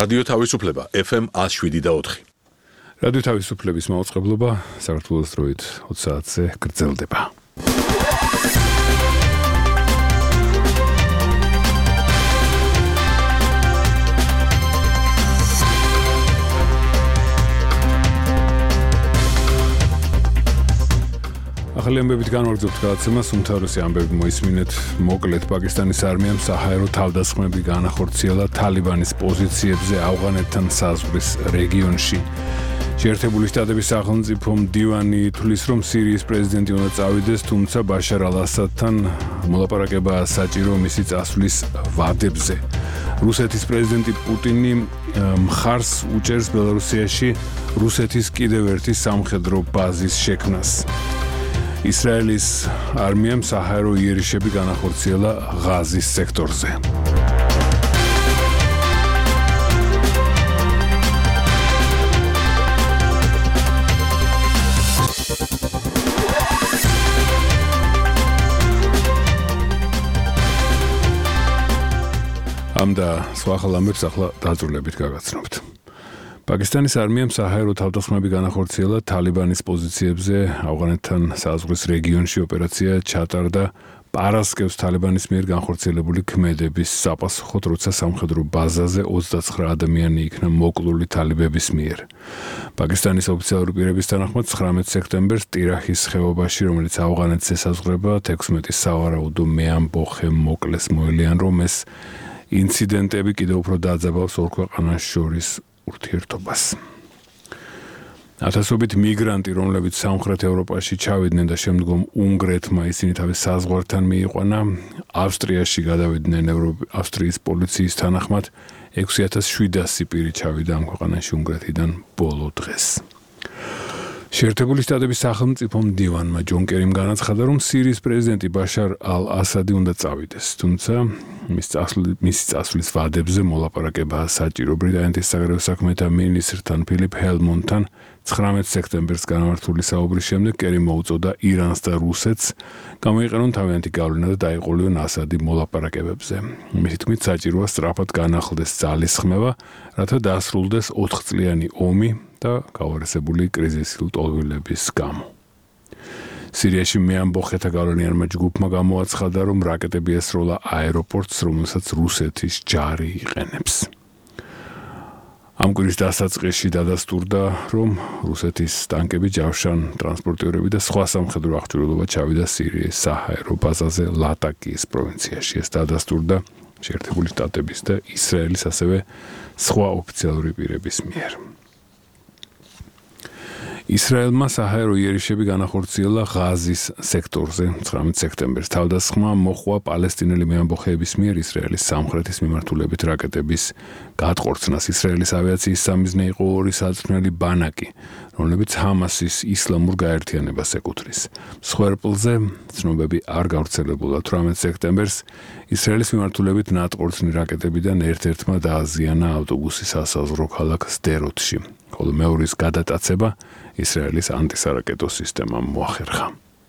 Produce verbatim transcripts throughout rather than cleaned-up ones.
რადიო თავისუფლება ეფ ემ one oh seven და four. რადიო თავისუფლების მაუწყებლობა საქართველოს დროით ოცი საათზე გრძელდება. ახალი ამბებით განვარძობთ გადაცემას, უმთავრესი ამბები მოისმინეთ. მოკლედ, პაკისტანის არმიამ საჰაერო თავდასხმები განახორციელა თალიბანის პოზიციებზე ავღანეთთან საზღვრის რეგიონში. შეერთებული შტატების სახელმწიფო მდივანი თვლის, რომ სირიის პრეზიდენტი უნდა წავიდეს, თუმცა ბაშარ ალ-ასადთან მოლაპარაკებაა საჭირო მისი წასვლის ვადებზე. რუსეთის პრეზიდენტი პუტინი მხარს უჭერს ბელარუსიაში რუსეთის კიდევ ერთი სამხედრო ბაზის შექმნას. ისრაელის არმიამ საჰაერო იერიშები განახორციელა ღაზის სექტორზე. ამ და სხვა ახალ ამბებს ახლა დაწვრილებით გაგაცნობთ. პაკისტანის არმიამ საჰაერო თავდასხმები განახორციელა თალიბანის პოზიციებზე ავღანეთთან საზღვრის რეგიონში. ოპერაცია ჩატარდა პარასკევს თალიბანის მიერ განხორციელებული ქმედების საპასუხოდ, როცა სამხედრო ბაზაზე ოცდაცხრა ადამიანი იქნა მოკლული თალიბების მიერ. პაკისტანის ოფიციალური პირების თანახმად ცხრამეტ სექტემბერს ტირაჰის ხეობაში, რომელიც ავღანეთს ესაზღვრება, თექვსმეტი სავარაუდო მეამბოხე მოკლეს. მოელიან, რომ ეს ინციდენტები კიდევ უფრო დაძაბავს ორ ქვეყანას შორის ურთიერთობას. ათასობით მიგრანტი, რომლებიც სამხრეთ ევროპაში ჩავიდნენ და შემდგომ უნგრეთმა ისინი თავის საზღვართან მიიყვანა, ავსტრიაში გადავიდნენ. ავსტრიის პოლიციის თანახმად ექვსი ათას შვიდასი პირი ჩავიდა ამ ქვეყანაში უნგრეთიდან ბოლო დღეს. შეერთებული შტატების სახელმწიფო მდივანმა ჯონ კერიმ განაცხადა, რომ სირიის პრეზიდენტი ბაშარ ალ-ასადი უნდა წავიდეს, თუმცა მისი წასვლის ვადებზე მოლაპარაკებაა საჭირო. ბრიტანეთის საგარეო საქმეთა მინისტრთან ფილიპ ჰელმონდთან ცხრამეტ სექტემბერს განმართული საუბრის შემდეგ კერიმ მოუწოდა ირანს და რუსეთს გამოიყენონ თავიანთი გავლენა და დაიყოლიონ ასადი მოლაპარაკებებზე. მისი თქმით, საჭიროა სწრაფად განახლდეს ძალისხმევა, რათა დაასრულდეს ოთხწლიანი ომი და გავარესებული კრიზისის ლტოლვილების გამო. სირიაში მეამბოხეთა გავლენიანმა ჯგუფმა გამოაცხადა, რომ რაკეტები ესროლა აეროპორტს, რომელსაც რუსეთის ჯარი იყენებს. ამ კვირის დასაწყისში დადასტურდა, რომ რუსეთის ტანკები, ჯავშან ტრანსპორტიორები და სხვა სამხედრო აღჭურვილობა ჩავიდა სირიის საჰაერო ბაზაზე ლატაკიის პროვინციაში. ეს დადასტურდა შეერთებული შტატების და ისრაელის, ასევე სხვა ოფიციალური პირების მიერ. ისრაელმა საჰაერო იერიშები განახორციელა ღაზის სექტორზე ცხრამეტ სექტემბერს. თავდასხმა მოჰყვა პალესტინელი მეამბოხეების მიერ ისრაელის სამხრეთის მიმართულებით რაკეტების გატყორცნას. ისრაელის ავიაციის სამიზნე იყო ორი საწვრთნელი ბანაკი, რომლებიც ჰამასის ისლამურ გაერთიანებას ეკუთვნის. მსხვერპლზე ცნობები არ გავრცელებულა. თვრამეტ სექტემბერს ისრაელის მიმართულებით ნატყორცნი რაკეტებიდან ერთ-ერთმა დააზიანა ავტობუსი სასაზღვრო ქალაქ სდეროტში, ხოლო მეორის გადატაცება ისრაელის ანტისარაკეტო სისტემამ მოახერხა.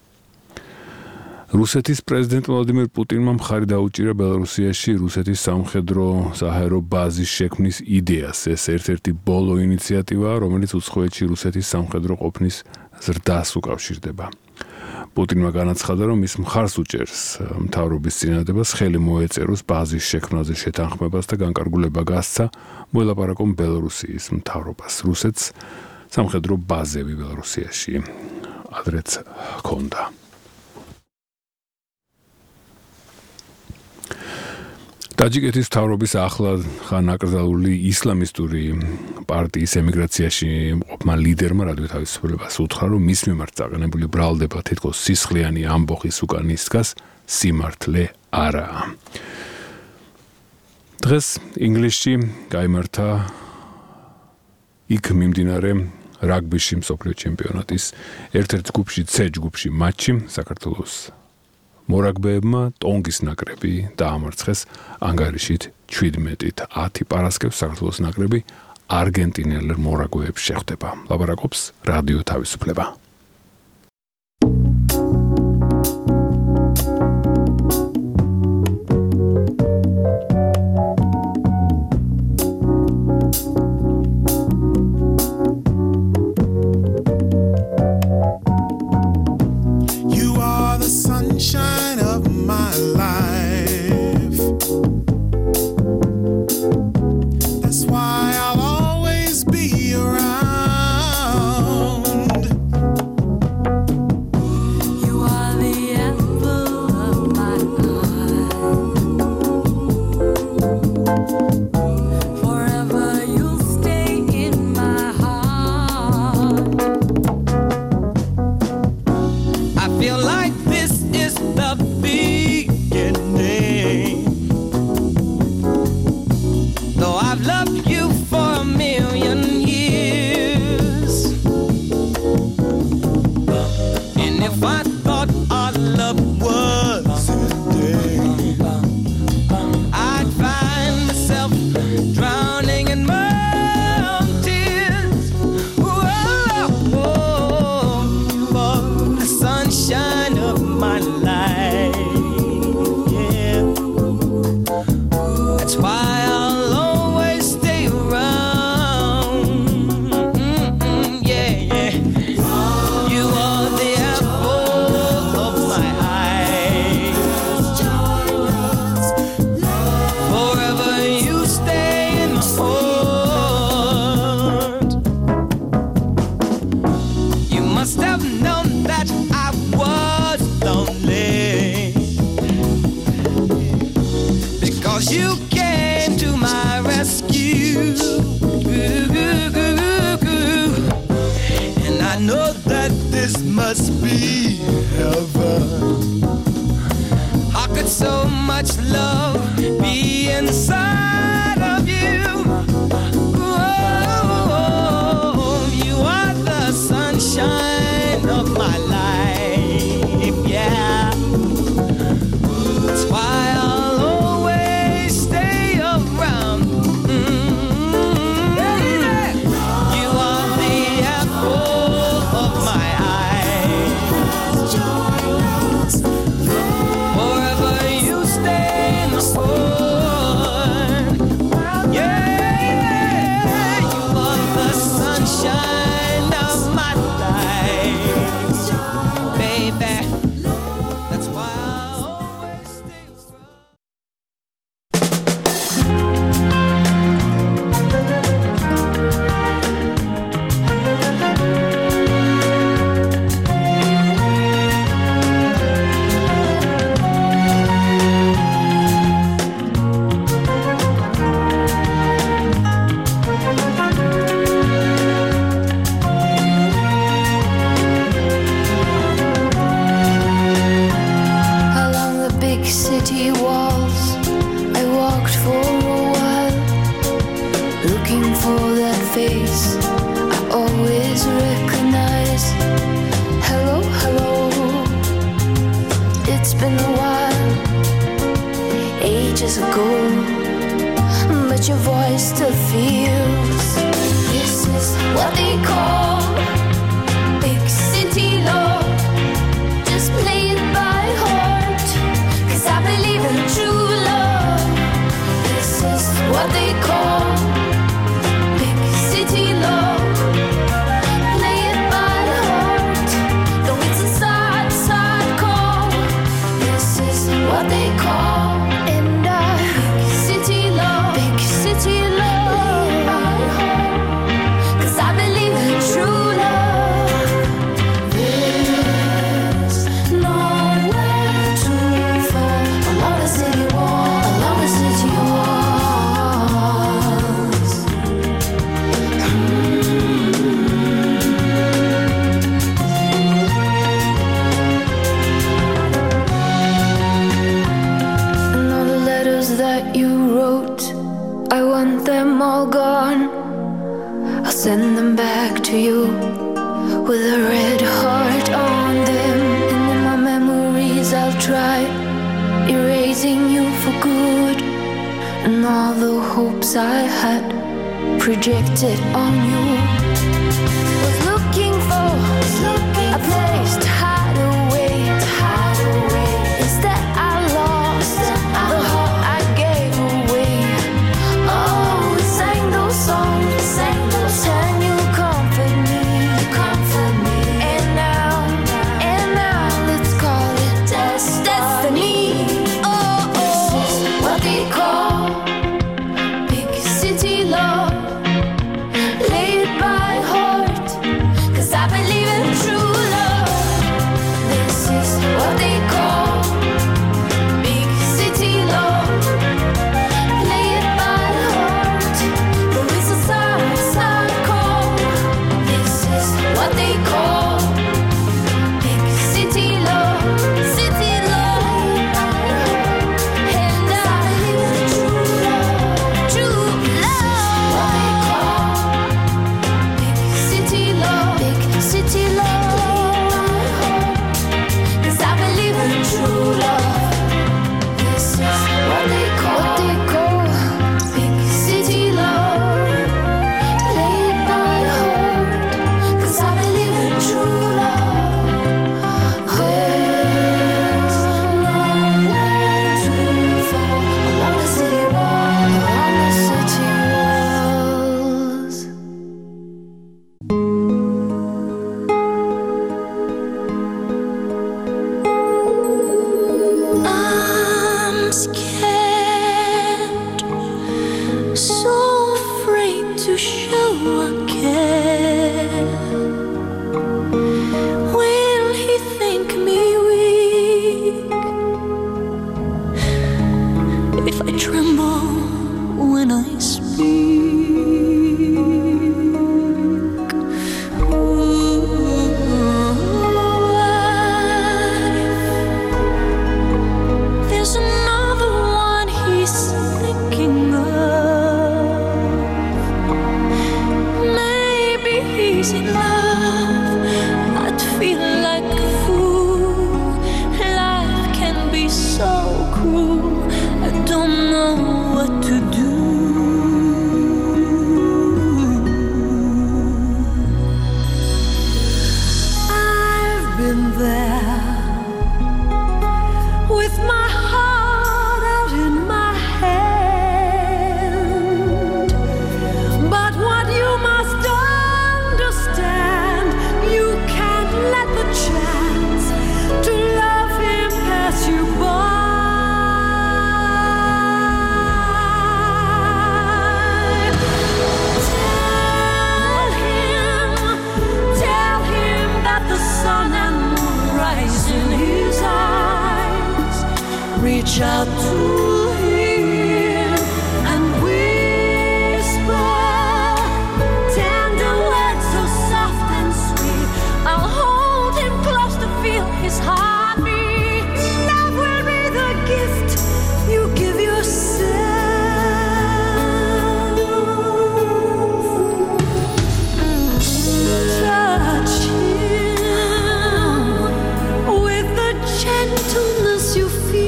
რუსეთის პრეზიდენტ ვლადიმირ პუტინმა მხარი დაუჭირა ბელარუსიაში რუსეთის სამხედრო საჰაერო ბაზის შექმნის იდეას. ეს ერთ-ერთი ბოლო ინიციატივაა, რომელიც უცხოეთში რუსეთის სამხედრო ყოფნის ზრდას უკავშირდება. პუტინმა განაცხადა, რომ ის მხარს უჭერს მთავრობის წინადადებას ხელი მოეწეროს ბაზის შექმნაზე შეთანხმებას და განკარგულება გასცა მოელაპარაკონ ბელარუსიის მთავრობას. რუსეთს სამხედრო ბაზები ბელარუსიაში ადრეც ჰქონდა. ტაჯიკეთის მთავრობის ახლად ხანაკრძალული ისლამისტური პარტიის ემიგრაციაში მყოფმა ლიდერმა რადიო თავისუფლებას უთხრა, რომ მის მიმართ წაყენებული ბრალდება თითქოს სისხლიანი ამბოხის უკან ისდგას, სიმართლე არაა. დღეს ინგლისში გაიმართა იქ მიმდინარე რაგბიში მსოფლიო ჩემპიონატის ერთ-ერთ ჯგუფში C ჯგუფში მატჩი საქართველოს მორაგბეებმა ტონგის ნაკრები დაამარცხეს ანგარიშით შვიდმეტით ათი. პარასკევს საქართველოს ნაკრები არგენტინელ მორაგბეებს შეხვდება. ლაპარაკობს რადიო თავისუფლება. if I thought our love was a day, I'd find myself drowning in my own tears. Whoa, whoa, for the sunshine of my life. Yeah, that's why I'll always stay around. Mm-mm, yeah, yeah. You are the apple of my eye. Forever you stay in my heart. You must have known that I was lonely, because you came to my rescue. And I know that this must be heaven. How could so much love be inside of you? Oh, you are the sunshine of my life, yeah. That's why I'll always stay around. Mm-hmm. You are the apple of my eye. Forever you stay in my heart. Yeah, you are the sunshine of my life, baby. That's why I'll always stay around. Along the big city walls, I walked for a while, looking for that face I always recognize. Hello, hello, it's been a while, ages ago, but your voice still feels. This is what they call big city love. Just play it by heart, 'cause I believe in true love. This is what they call big city love. Play it by heart, though it's a sad, sad call. This is what they call and I big city love, big city love. Play it by heart, 'cause I believe in true love. There's nowhere to fall along the city wall, along the city walls. And all the letters that you wrote, I want them all gone. I'll send them back to you with a red heart on them. And in my memories I'll try erasing you for good, and all the hopes I had projected on you. Was looking for a place to hide away, to hide away. Instead I lost the heart I gave away. Oh, we sang those songs, sang those songs. You comfort me, you comfort me. And now, and now let's call it destiny. Oh, oh, this is what they call big city love. Lay it by heart, been there with my heart out in my hand. But what you must understand, you can't let the chance to love him pass you by. Reach out to him and whisper tender words so soft and sweet. I'll hold him close to feel his heartbeat. Love will be the gift you give yourself. Touch him with the gentleness you feel.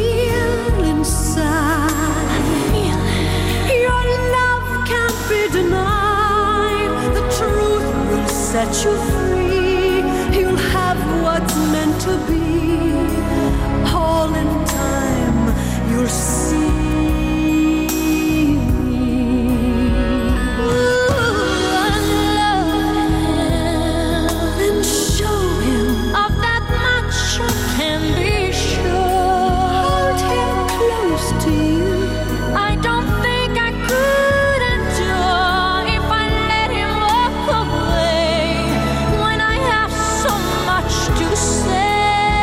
Set you free, you'll have what's meant to be. All in time, you'll see. Ooh, love him and show him of that much you can be sure. Hold him close to you. I don't think I could endure if I let him walk away. To say,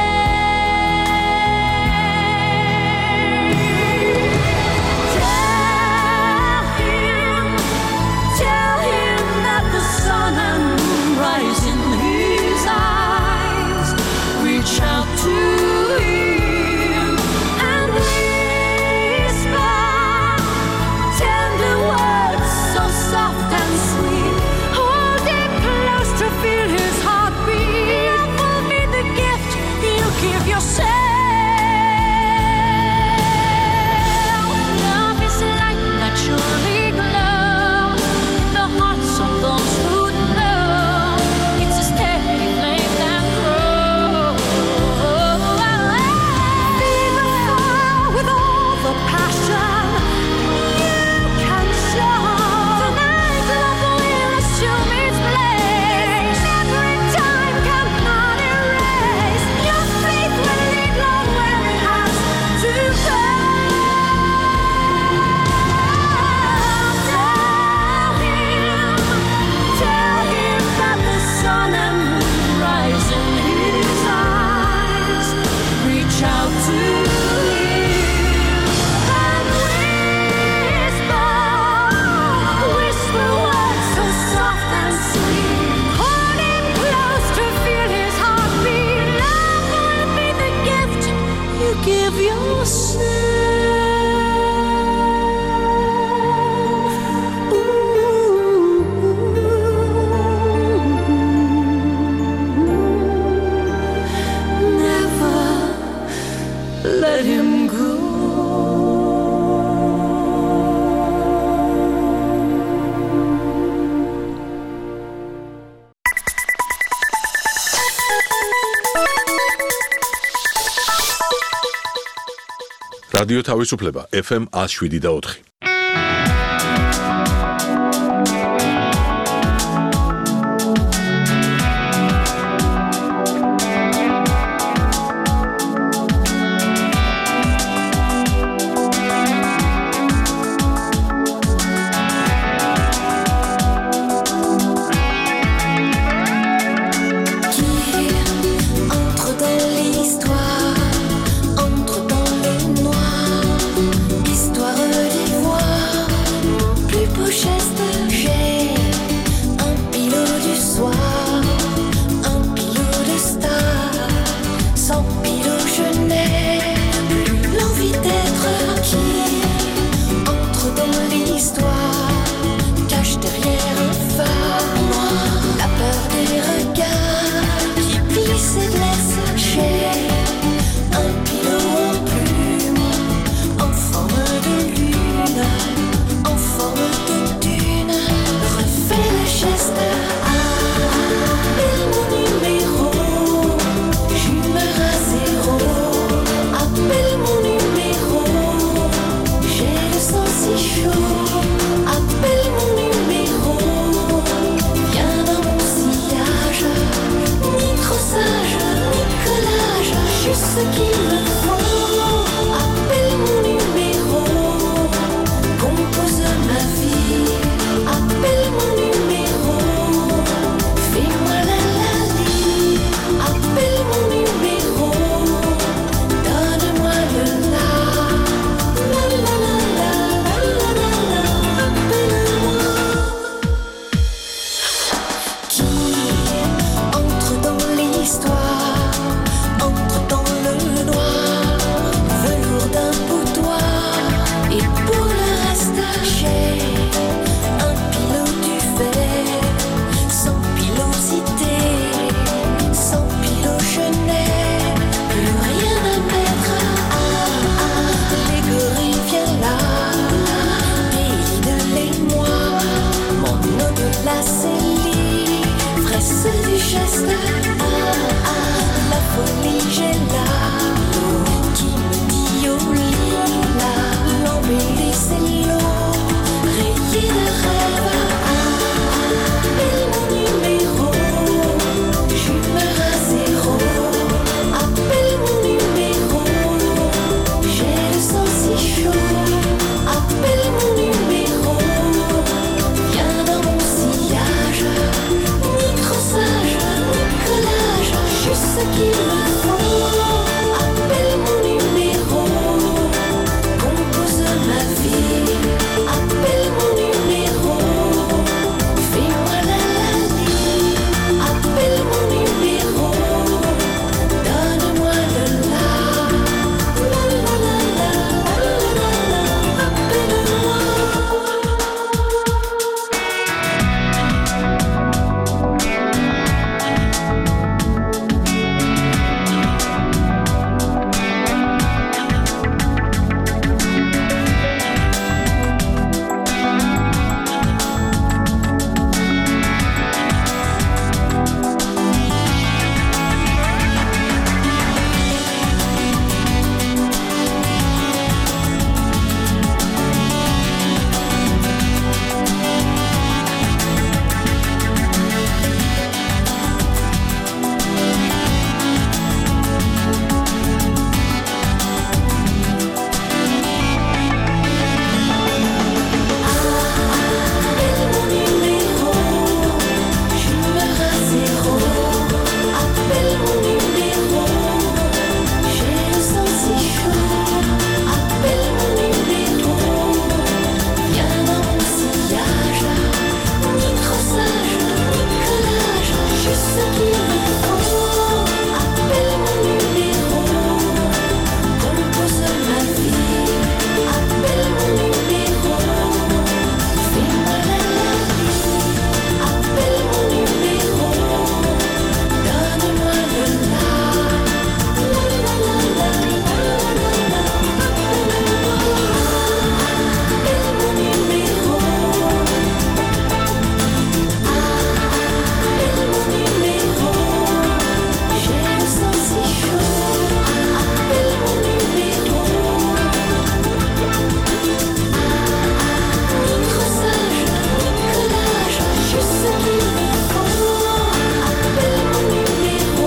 tell him, tell him that the sun and moon rise in his eyes. Reach out to him and whisper tender words so soft and sweet. Hold him close to feel his heartbeat. Give yourself. Love is like naturally glow in the hearts of those who know. It's a steady flame that grows. Feel the fire with all the passion you can show. Tonight love will assume its place. Every time cannot erase your faith will lead Lord where it has to go. Tell him, tell him that the sun and moon rise in his eyes. Reach out to him and whisper, whisper words so soft and sweet. Hold him close to feel his heartbeat. Love will be the gift you give yourself. Ooh, never let him go. რადიო თავისუფლება ეფ ემ one oh seven და four. Entre dans l'histoire, entre dans les noirs, histoire d'ivoire. ce qu'il me faut. Appelle mon numéro, compose ma vie. Appelle mon numéro, fais-moi la la li. Appelle mon numéro, donne-moi le la. La la la la la la la, appelle-moi. Qui entre dans l'histoire, entre dans le noir, velours d'un boudoir. Et pour le reste j'ai un pilote du fait, sans pilosité, sans pilote je n'ai plus rien à mettre. Ah, ah, les gorilles viennent là, délit de l'émoi, mon au-delà c'est l'ivresse du geste. Ah, ah, la folie j'ai là, l'eau qui me dit au lit là, l'embellie c'est l'eau, rayée de rêve. Ah, appelle mon numéro, j'humeur à zéro. Appelle mon numéro, j'ai le sang si chaud. Appelle mon numéro, viens dans mon sillage, ni crossage, ni collage, juste ce qu'il me faut. Appelle mon numéro, compose ma vie. Appelle mon numéro, fais-moi la la li. Appelle mon numéro, donne-moi le la. La la la la la la la, appelle-moi. Appelle mon numéro, j'humeur à zéro. Appelle mon numéro, j'ai le sang si chaud. Appelle mon numéro, viens dans mon sillage, ni crossage, ni collage, juste ce qu'il me faut. Appelle mon numéro, compose ma vie. Appelle mon numéro, fais-moi la la li. Appelle mon numéro, donne-moi le la. La la la la la la la, appelle-moi. Appelle mon numéro, appelle mon numéro, j'ai le sang si chaud. Appelle mon numéro, ni crossage, ni collage, juste ce qu'il me faut. Appelle mon numéro,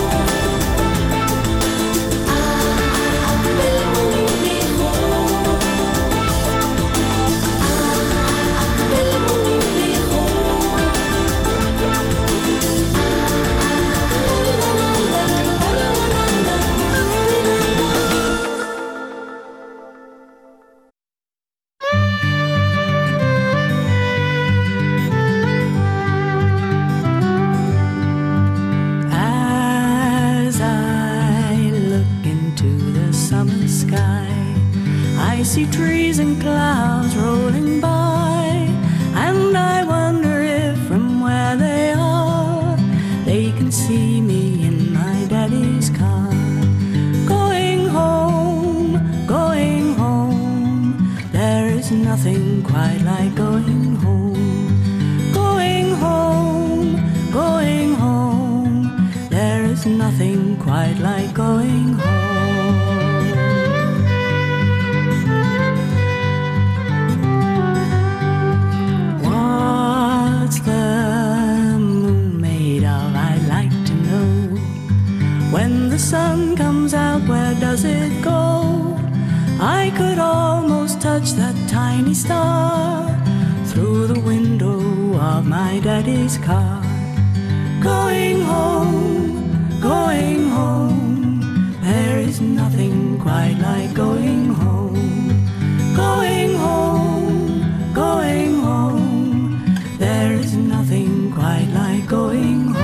appelle mon numéro, appelle mon numéro. La la la la la la, As I look into the summer sky, I see trees and clouds rolling by, and I wonder if from where they are they can see me in my daddy's car. Going home, going home, there is nothing quite like going home. Going home, going home, there is nothing quite like going home. What's the moon made of? I'd like to know. When the the sun comes out, where does it go? I could almost touch that tiny star through the window of my daddy's car. Going home, going home, there is nothing quite like going home. Going home, going home, there is nothing quite like going home.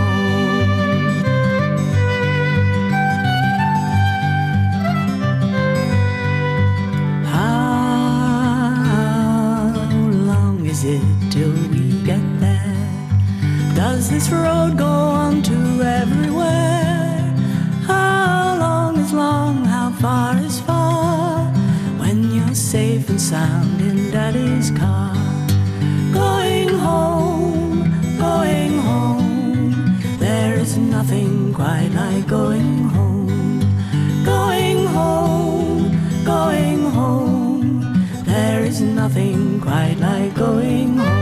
It till we get there? Does this road go on to everywhere? How long is long? How far is far? When you're safe and sound in Daddy's car. Going home, going home, there is nothing quite like going home. Going home, going home, there is nothing quite like going home.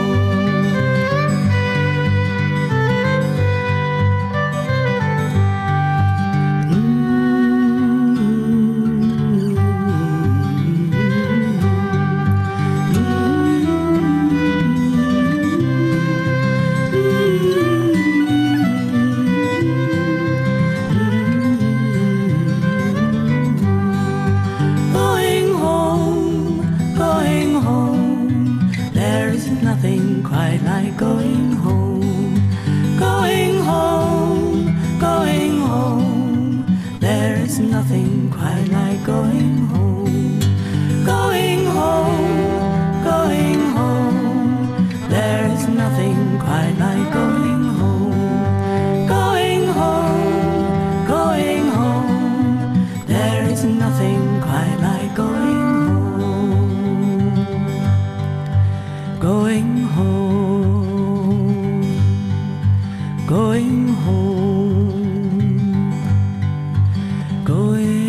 Quite like going home, going home, going home. There is nothing quite like going home, going home, going home. There is nothing quite like going home, going home, going home. There is nothing quite like going home, going home. Going home, going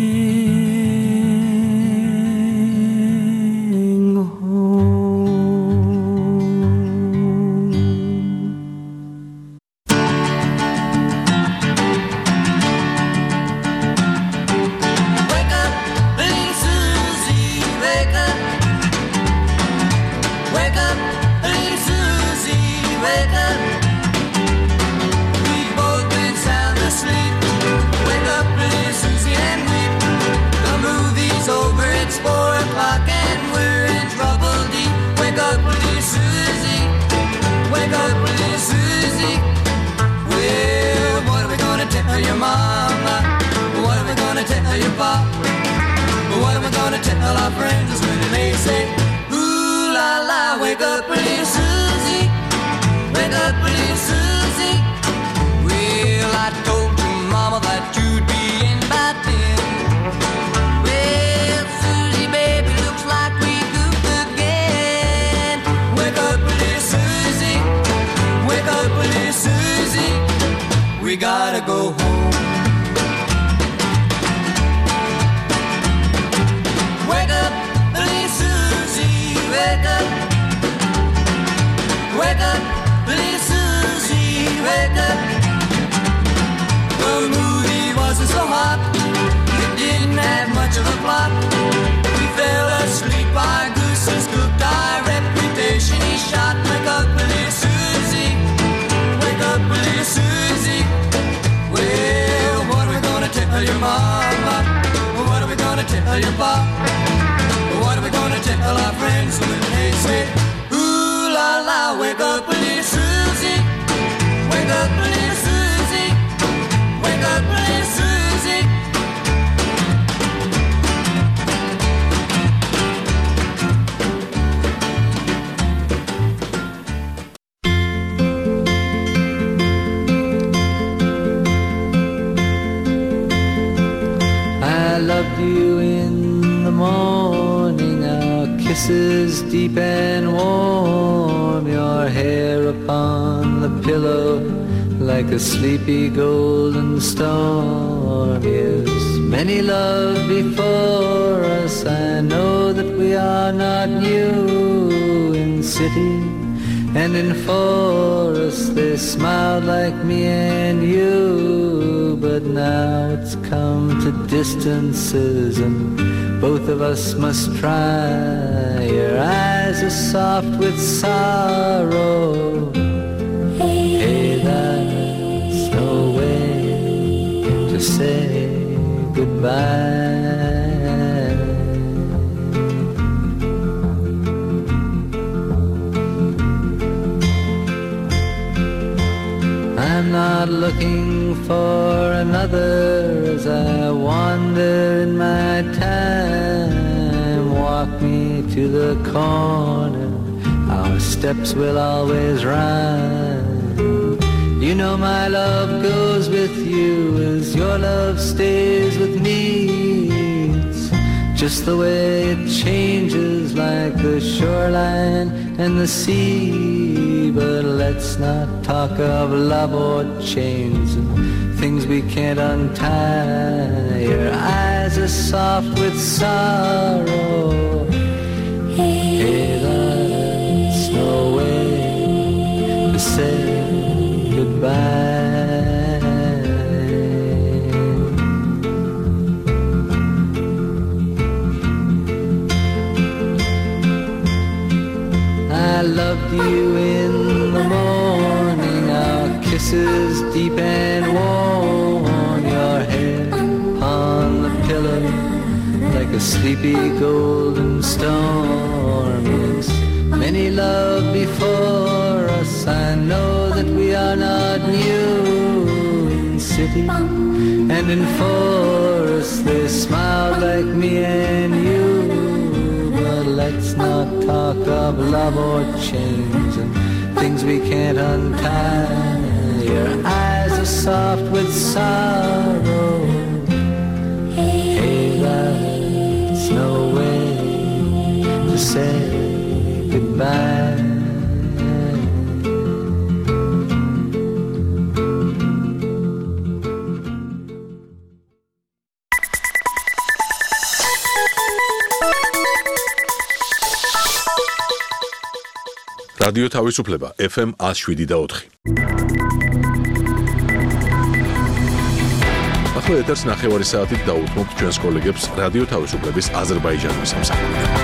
tell our friends when they say, ooh la la, wake up little Susie, wake up little Susie. Well, I told your mama that you'd be in by ten. Well, Susie, baby, looks like we goofed again. Wake up little Susie, wake up little Susie, we gotta go home. Wake up, little Susie, wake up. Wake up, little Susie, wake up. The movie wasn't so hot, it didn't have much of a plot. We fell asleep, our gooses cooked, our reputation he shot. Wake up, little Susie, wake up, little Susie. Well, what are we gonna tell your mama? What are we gonna tell your pop? What are we gonna tell our friends when they say, ooh la la, wake up little Susie, wake up little Susie, wake up little Susie. I loved you in the morning, our kisses deep and warm, your hair upon the pillow like a sleepy golden storm. Yes, many love before us, I know that we are not new in city And in forests they smiled like me and you. But now it's come to distances and both of us must try. Your eyes are soft with sorrow. Hey, that's no way to say goodbye. I'm not looking for another as I wander in my time. Walk me to the corner, our steps will always rhyme. You know my love goes with you as your love stays with me. It's just the way it changes like the shoreline and the sea. But let's not talk of love or chains and things we can't untie. Your eyes are soft with sorrow. Hey, that's no way to say goodbye. I loved you in the morning, our kisses deep and warm, your head on the pillow like a sleepy golden storm. Yes, many love before us, I know that we are not new. In city and in forest they smiled like me and you. Let's not talk of love or chains and things we can't untie. Your eyes are soft with sorrow. Hey, that's no way to say goodbye. რადიო თავისუფლება F M one oh seven და four. ახლა ეთერს ნახევარი საათით დაუთმობთ ჩვენს კოლეგებს რადიო თავისუფლების აზერბაიჯანის სამსახურიდან.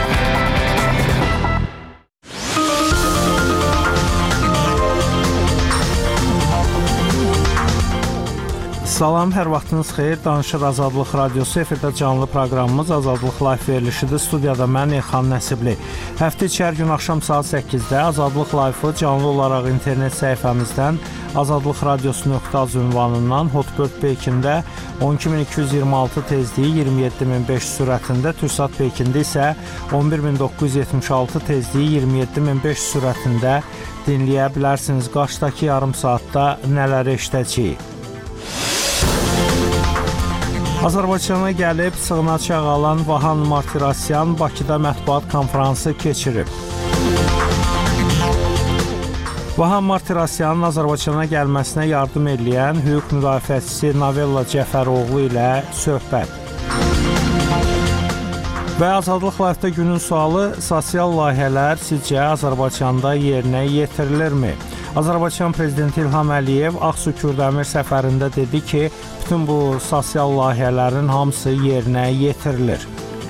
Salam, hər vaxtınız xeyir. Danışır Azadlıq Radiosu efirdə canlı proqramımız Azadlıq Live verilişidir. Studiyada mən Elxan Nəsibli. Həftə içi hər gün axşam saat səkkizdə Azadlıq Live-ı canlı olaraq internet səhifəmizdən azadlıq radiosu nöqtə az ünvanından Hotbird Pekində on iki min iki yüz iyirmi altı tezliyi iyirmi yeddi min beş yüz sürətində, Türksat Pekində isə on bir min doqquz yüz yetmiş altı tezliyi iyirmi yeddi min beş yüz sürətində dinləyə bilərsiniz. Qarşıdakı yarım saatda nələri eşidəcəyik? Azərbaycana gəlib sığınacaq alan Vahan Martirosyan Bakıda mətbuat konfransı keçirib. Vahan Martirosyanın Azərbaycana gəlməsinə yardım edən hüquq müdafiəçisi Novella Cəfəroğlu ilə söhbət. Və Azadlıq Live-da günün sualı: sosial layihələr sizcə Azərbaycanda yerinə yetirilirmi? Azərbaycan Prezidenti İlham Əliyev Ağsu Kürdəmir səfərində dedi ki, bütün bu sosial layihələrin hamısı yerinə yetirilir.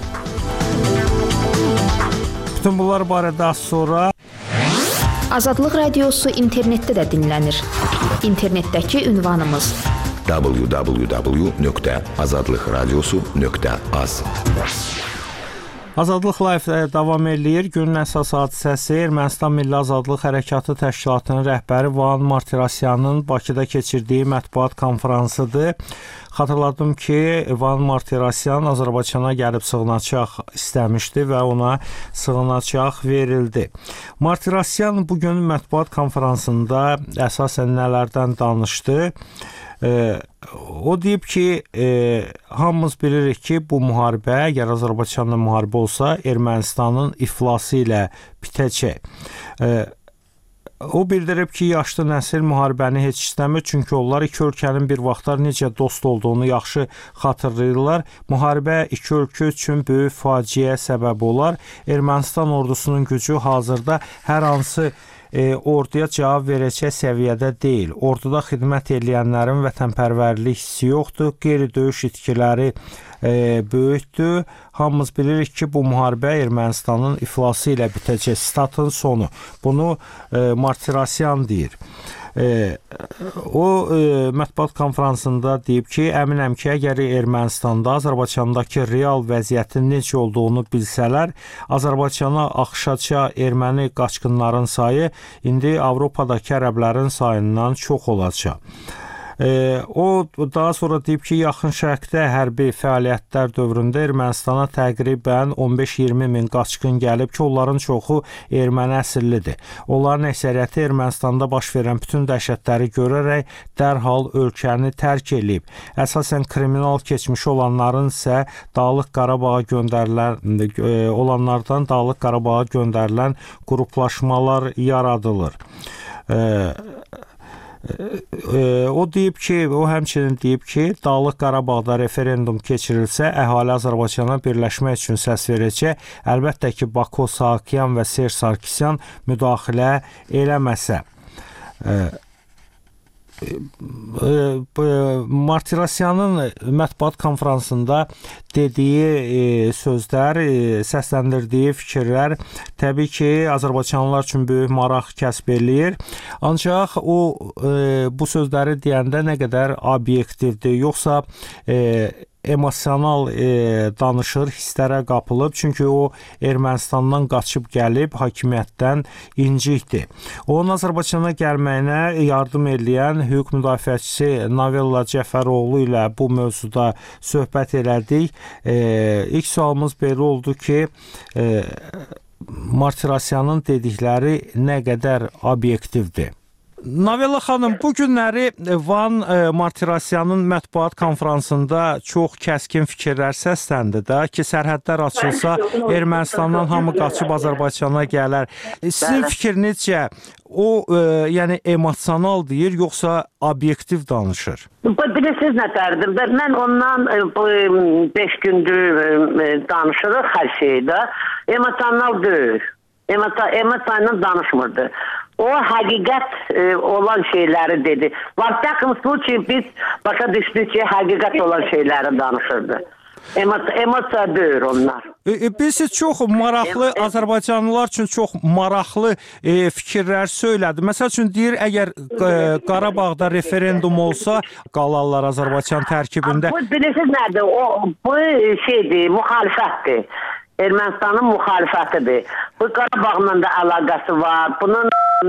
Bütün bunlar barədə az sonra Azadlıq Radiosu internetdə də dinlənir. İnternetdəki ünvanımız w w w nöqtə azadlıq radiosu nöqtə az. Azadlıq Live davam eləyir. Günün əsas hadisəsi Ermənistan Milli Azadlıq Hərəkatı Təşkilatının rəhbəri Vahan Martirosyanın Bakıda keçirdiyi mətbuat konfransıdır. Xatırladım ki, Vahan Martirosyan Azərbaycana gəlib sığınacaq istəmişdi və ona sığınacaq verildi. Martirosyan bugün mətbuat konfransında əsasən nələrdən danışdı? Ee, o deyib ki, e, hamımız bilirik ki, bu müharibə, əgər Azərbaycanla müharibə olsa, Ermənistanın iflası ilə bitəcək. E, o bildirib ki, yaşlı nəsil müharibəni heç istəmir, çünki onlar iki ölkənin bir vaxtlar necə dost olduğunu yaxşı xatırlayırlar. Müharibə iki ölkə üçün böyük faciəyə səbəb olar. Ermənistan ordusunun gücü hazırda hər hansı e, orduya cavab verəcək səviyyədə deyil. Orduda xidmət edənlərin vətənpərvərlik hissi yoxdur, qeyri-döyüş itkiləri e, böyükdür. Hamımız bilirik ki, bu müharibə Ermənistanın iflası ilə bitəcək. Statın sonu. Bunu e, Martirosyan deyir. E, o e, mətbuat konfransında deyib ki, əminəm ki, əgər Ermənistanda Azərbaycandakı real vəziyyətin necə olduğunu bilsələr, Azərbaycana axışacaq erməni qaçqınların sayı indi Avropadakı ərəblərin sayından çox olacaq. E, o daha sonra deyib ki, yaxın şərqdə hərbi fəaliyyətlər dövründə Ermənistana təqribən on beş iyirmi min qaçqın gəlib ki, onların çoxu erməni əsillidir. Onların əksəriyyəti Ermənistanda baş verən bütün dəhşətləri görərək dərhal ölkəni tərk edib. Əsasən kriminal keçmişi olanların isə Dağlıq Qarabağa göndərilən e, olanlardan Dağlıq Qarabağa göndərilən qruplaşmalar yaradılır. E, O deyib ki, o həmçinin deyib ki, Dağlıq Qarabağda referendum keçirilsə, əhali Azərbaycana birləşmək üçün səs verəcək. Əlbəttə ki, Bako Saakyan və Serj Sarkisyan müdaxilə eləməsə. Martirosyanın mətbuat konfransında dediyi e, sözlər, e, səsləndirdiyi fikirlər təbii ki, Azərbaycanlılar üçün böyük maraq kəsb eləyir. Ancaq o e, bu sözləri deyəndə nə qədər obyektivdir, yoxsa e, emosional e, danışır, hisslərə qapılıb, çünki o Ermənistandan qaçıb gəlib, hakimiyyətdən incikdir. Onun Azərbaycana gəlməyinə yardım edən hüquq müdafiəçisi Novella Cəfəroğlu ilə bu mövzuda söhbət elədik. E, ilk sualımız belə oldu ki, e, Martirosyanın dedikləri nə qədər obyektivdir? Novella xanım, bu günləri Van Martirosyanın mətbuat konfransında çox kəskin fikirlər səsləndi də ki, sərhədlər açılsa Ermənistandan hamı qaçıb Azərbaycana gələr. Sizin fikrinizcə o e, yəni emosional deyir, yoxsa obyektiv danışır? Bilirsiniz nətərdir? Mən ondan beş gündür danışırıq hər şeydə. Emosional deyil. Emosional danışmırdı. O həqiqət e, olan şeyləri dedi. Var takım случай biz başa düşdük ki, həqiqət olan şeyləri danışırdı. Emosiya deyir onlar. E, e, Bilsiz, çox maraqlı, em Azərbaycanlılar üçün çox maraqlı e, fikirlər söylədi. Məsəl üçün deyir, əgər e, Qarabağda referendum olsa, qalarlar Azərbaycan tərkibində. Bu bilirsiniz nədir? O, bu şeydir, müxalifətdir. Ermənistanın müxalifətidir. Bu Qarabağla da əlaqəsi var. Bunun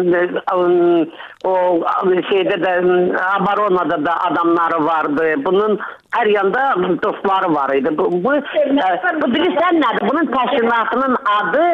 o şeydə də Abaronada da adamları vardı. Bunun hər yanda dostları var idi. Bu, bu, bu bilirsən nədir? Bunun təşkilatının adı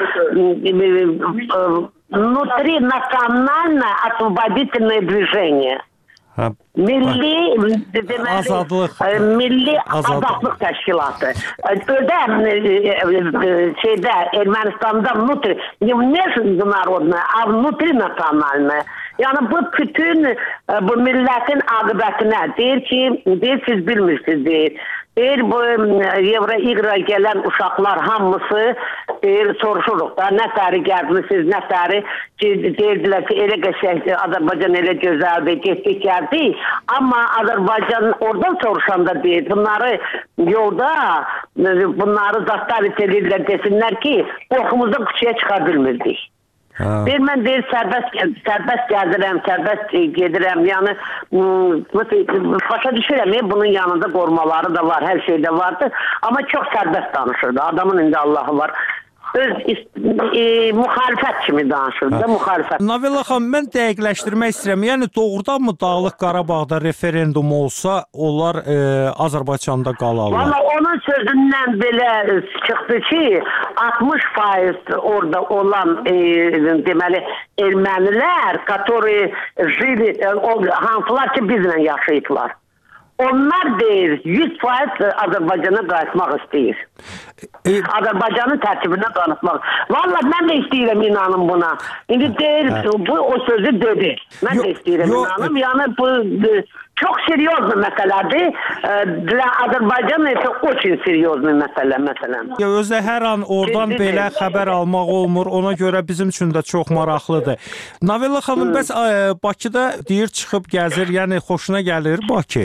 Внутри национальное освободительное движение. Hə, Milli deməli, azadlıq, milli azadlıq. azadlıq təşkilatı. Ödə şeydə Ermənistanda внутри, не внешненародное, а внутрinaциональное. Yəni bu bütün bu millətin aqibətinə deyir ki, deyir siz bilmirsiniz deyir. Deyir bu Evra-İqra gələn uşaqlar hamısı deyir soruşuruq da nətəri gəlmişsiniz, nətəri deyirdilər ki, elə qəşəng Azərbaycan elə gözəldir, getdik gəldik. Amma Azərbaycan oradan soruşanda deyir, bunları yolda bunları zastavit edirlər, desinlər ki, qorxumuzdan küçəyə çıxa bilmirdik. Deyir, mən deyir, sərbəst, sərbəst gəldirəm, sərbəst gedirəm, yəni başa düşürəm, bunun yanında qormaları da var, hər şey də vardır, amma çox sərbəst danışırdı, adamın indi Allahı var. Öz e, müxalifət kimi danışırdı da, müxalifət. Novella xanım, mən dəqiqləşdirmək istəyirəm. Yəni doğrudanmı Dağlıq Qarabağda referendum olsa, onlar e, Azərbaycanda qalarlar? Valla onun sözündən belə çıxdı ki, altmış faiz orada olan e, deməli ermənilər, которые жили, hansılar ki bizlə yaşayıblar. Onlar deyir, yüz faiz Azərbaycana qayıtmaq istəyir. E, Azərbaycanın tərkibinə qayıtmaq. Valla mən də istəyirəm, inanın buna. İndi deyir, bu o sözü dedi. Mən yo, də istəyirəm, yo, inanım. Yəni bu çok серьезный meseledir. Для Azərbaycan isə очень серьезный mesele mesela. Ya özdə hər an oradan Ciddi belə deyil. xəbər almaq olmur. Ona görə bizim üçün də çox maraqlıdır. Navella xanım, bəs ə, Bakıda deyir çıxıb gəzir, yəni xoşuna gəlir Bakı?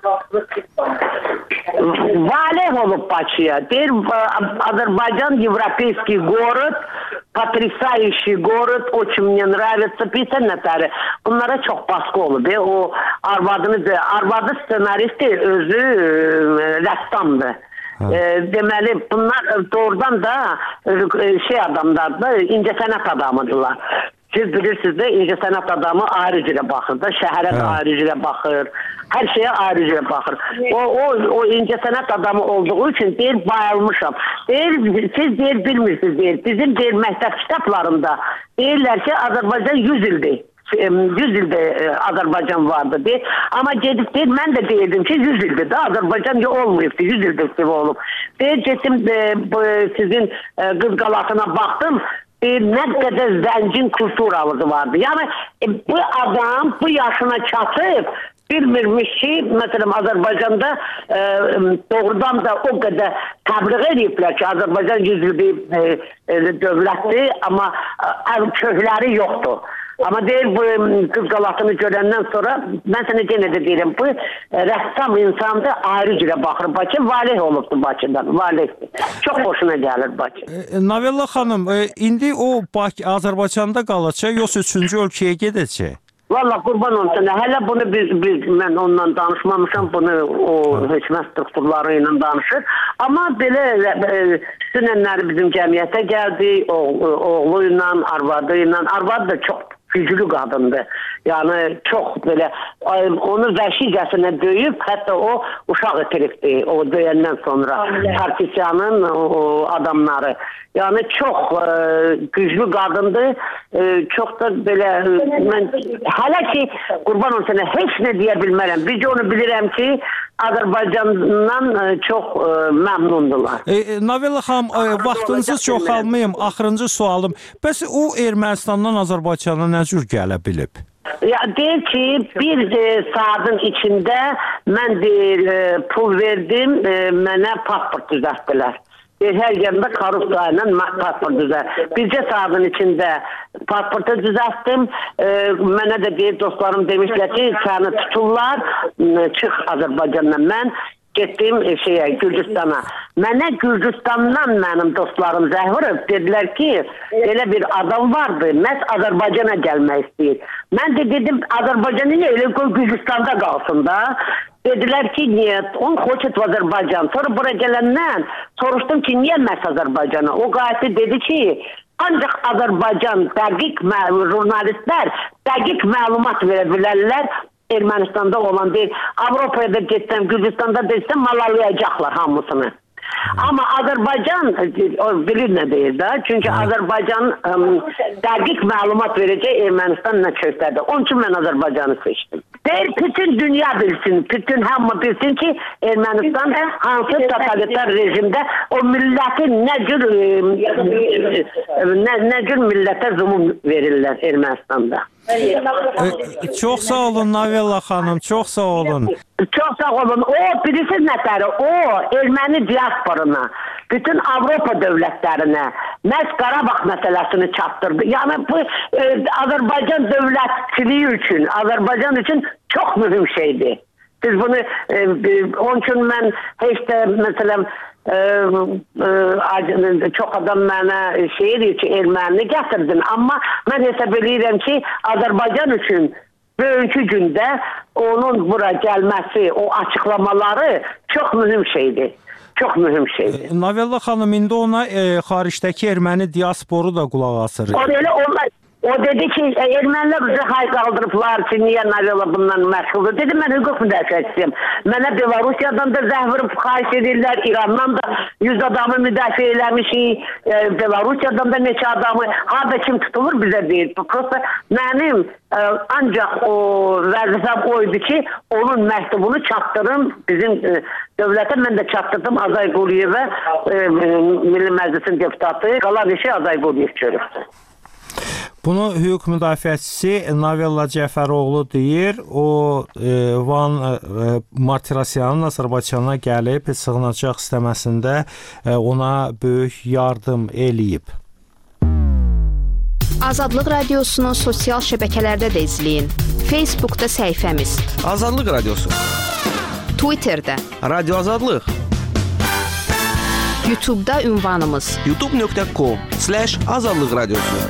Valeh olup Bakıya. Deyir, Azerbaycan европейский город, потрясающий город, очень мне nравится. Bilsən nətəri, bunlara çox baskı olub. E, o arvadını da, arvadı ssenaristi özü e, rəssamdır. E, deməli, bunlar doğrudan da e, şey adamlardır, incəsənət adamıdırlar. Siz bilirsiniz de incəsənət adamı ayrı cürə baxır da, şəhərə də ayrı cürə baxır, hər şeyə ayrı cürə baxır. O, o, o incəsənət adamı olduğu üçün deyir, bayılmışam. Deyir, siz deyir, bilmirsiniz deyir, bizim deyir, məktəb kitablarında deyirlər ki, Azərbaycan yüz ildir. yüz ildə Azərbaycan vardı deyir. Amma gedib deyir, mən də deyirdim ki, yüz ildir də Azərbaycan olmayıbdı, yüz ildir olub. Deyir, getdim sizin Qız Qalasına baxdım, deyir, nə qədər zəngin kulturalığı vardı. Yəni, bu adam bu yaşına çatıb, bilmirmiş ki, məsələn, Azərbaycanda e, doğrudan da o qədər təbliğ ediblər ki, Azərbaycan yüz ildir e, e, dövlətdir, amma e, kökləri yoxdur. Amma deyir, bu Qız Qalasını görəndən sonra, mən sənə yenə də deyirəm, bu rəssam insandır, ayrı cürə baxır Bakı, valeh olubdur Bakıdan, valehdir. Çox xoşuna gəlir Bakı. E, Navella xanım, e, indi o Bakı Azərbaycanda qalacaq, yoxsa üçüncü ölkəyə gedəcək? Valla qurban olsun. Hələ bunu biz, biz mən onunla danışmamışam. Bunu o hökumət strukturları ilə danışır. Amma belə e, sünənləri bizim cəmiyyətə gəldi. O, oğlu ilə, arvadı ilə. Arvadı da çox güclü qadındır. Yəni çox belə onu vəhşicəsinə döyüb, hətta o uşaq itiribdi. O döyəndən sonra partisiyanın o adamları. Yəni çox e, güclü qadındır. E, çox da belə mən hələ ki qurban olsun heç nə deyə bilmərəm. Biz onu bilirəm ki Azərbaycandan e, çox e, məmnundurlar. E, Navella xanım, e, vaxtınızı çoxalmayım. Axırıncı sualım. Bəs o Ermənistandan Azərbaycana nə cür gələ bilib? Ya deyir ki bir e, saatın içində mən deyir e, pul verdim, e, mənə pasport düzəltdilər. Deyir, hər yerdə korrupsiya ilə pasport düzəltdim. Bircə saatın içində pasportu düzəltdim. E, mənə də deyir, dostlarım demişlər ki, səni tuturlar, çıx Azərbaycandan. Mən getdim şeyə, Gürcüstana. Mənə Gürcüstandan mənim dostlarım zəng vurub, dedilər ki, elə bir adam vardı, məhz Azərbaycana gəlmək istəyir. Mən də dedim, Azərbaycanı niyə elə qoy Gürcüstanda qalsın da? Dedilər ki, niyə? On xoçet Azərbaycan. Sonra bura gələndən soruşdum ki, niyə məhz Azərbaycana? O qayıtdı dedi ki, ancaq Azərbaycan dəqiq jurnalistlər dəqiq məlumat verə bilərlər. Ermənistanda olan deyil. Avropaya da getsəm, Gürcüstanda desəm, malalayacaqlar hamısını. Amma Azərbaycan o bilir nə deyir də. Çünki Azərbaycan ə, dəqiq məlumat verəcək Ermənistan nə kökdədir. Onun üçün mən Azərbaycanı seçdim. Deyir, bütün dünya bilsin, bütün hamı bilsin ki, Ermənistan hansı totalitar rejimdə o milləti nə cür nə, nə cür millətə zulm verirlər Ermənistanda. E, çox sağ olun Navella xanım, çox sağ olun. Çox sağ olun. O, bilirsiniz nətəri? O, erməni diasporuna, bütün Avropa dövlətlərinə məhz Qarabağ məsələsini çatdırdı. Yəni, bu e, Azərbaycan dövlətçiliyi üçün, Azərbaycan üçün çox mühüm şeydir. Siz bunu, e, onun üçün mən heç də, məsələn, e, e, çox adam mənə şey edir ki, erməni gətirdin. Amma mən hesab edirəm ki, Azərbaycan üçün bugünkü gündə onun bura gəlməsi, o açıqlamaları çox mühüm şeydir. Çox mühüm şeydir. E, Navella xanım, indi ona e, xaricdəki erməni diasporu da qulaq asır. O elə onlar O dedi ki, ermənilər bizə hay qaldırıblar ki, niyə Navella bundan məşğuldur? Dedim, mən hüquq müdafiəçisiyim. Mənə Belarusiyadan da zəng vurub xahiş edirlər, İrandan da yüz adamı müdafiə eləmişik, e, Belarusiyadan da neçə adamı, harada kim tutulur bizə deyir. Prosta mənim e, ancaq o vəzifəm oydu ki, onun məktubunu çatdırım bizim e, dövlətə. Mən də çatdırdım Azay Quliyevə, e, Milli Məclisin deputatı, qalan işi Azay Quliyev görübdür. Bunu hüquq müdafiəçisi Navella Cəfəroğlu deyir. O e, Van e, Martirosyanın Azərbaycana gəlib sığınacaq istəməsində e, ona böyük yardım eləyib. Azadlıq Radiosunu sosial şəbəkələrdə də izləyin. Facebookda səhifəmiz Azadlıq Radiosu, Twitterdə Radio Azadlıq, YouTube'da ünvanımız youtube nöqtə com slash azadlıq radiosu.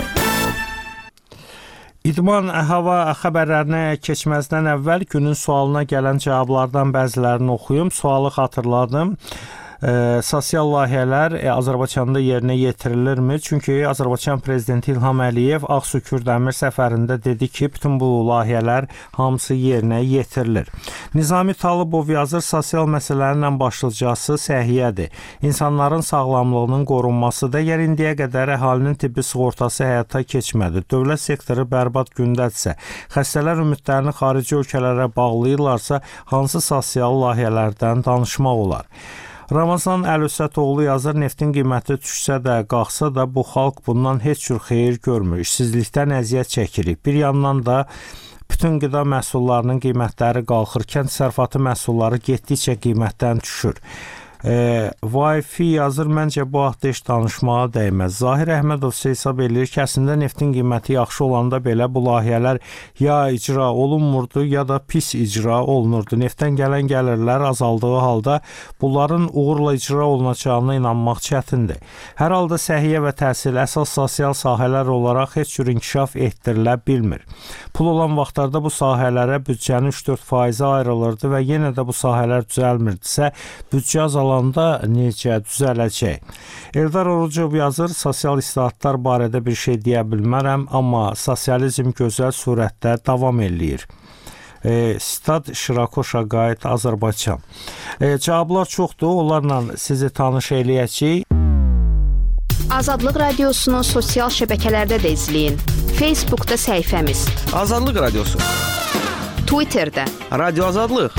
İdman hava xəbərlərinə keçməzdən əvvəl günün sualına gələn cavablardan bəzilərini oxuyum. Sualı xatırladım. E, sosial layihələr e, Azərbaycanda yerinə yetirilirmi? Çünki Azərbaycan prezidenti İlham Əliyev Ağsu-Kürdəmir səfərində dedi ki, bütün bu layihələr hamısı yerinə yetirilir. Nizami Talıbov yazır, sosial məsələlərlə başlıcası səhiyyədir. İnsanların sağlamlığının qorunmasıdır. Əgər indiyə qədər əhalinin tibbi sığortası həyata keçmədi, dövlət sektoru bərbad gündədirsə, xəstələr ümidlərini xarici ölkələrə bağlayırlarsa, hansı sosial layihələrdən danışmaq olar? Ramazan Əlüsətoğlu yazır, neftin qiyməti düşsə də, qalxsa da bu xalq bundan heç cür xeyir görmür. İşsizlikdən əziyyət çəkirik. Bir yandan da bütün qida məhsullarının qiymətləri qalxırkən təsərrüfatı məhsulları getdikcə qiymətdən düşür. E, Wi-Fi yazır, məncə bu haqda heç danışmağa dəyməz. Zahir Əhmədov hesab edir ki, əslində neftin qiyməti yaxşı olanda belə bu layihələr ya icra olunmurdu, ya da pis icra olunurdu. Neftdən gələn gəlirlər azaldığı halda bunların uğurla icra olunacağına inanmaq çətindir. Hər halda səhiyyə və təhsil əsas sosial sahələr olaraq heç cür inkişaf etdirilə bilmir. Pul olan vaxtlarda bu sahələrə büdcənin üç dörd faizi ayrılırdı və yenə də bu sahələr düzəlmirdisə, büdcə azalanda necə düzələcək? Eldar Orucov yazır, sosial islahatlar barədə bir şey deyə bilmərəm, amma sosializm gözəl surətdə davam eləyir. E, Stad Şirakoşa qayıt Azərbaycan. E, cavablar çoxdur, onlarla sizi tanış eləyəcəyik. Azadlıq Radiosunu sosial şəbəkələrdə də izləyin. Facebookda səhifəmiz Azadlıq Radiosu, Twitterdə Radio Azadlıq,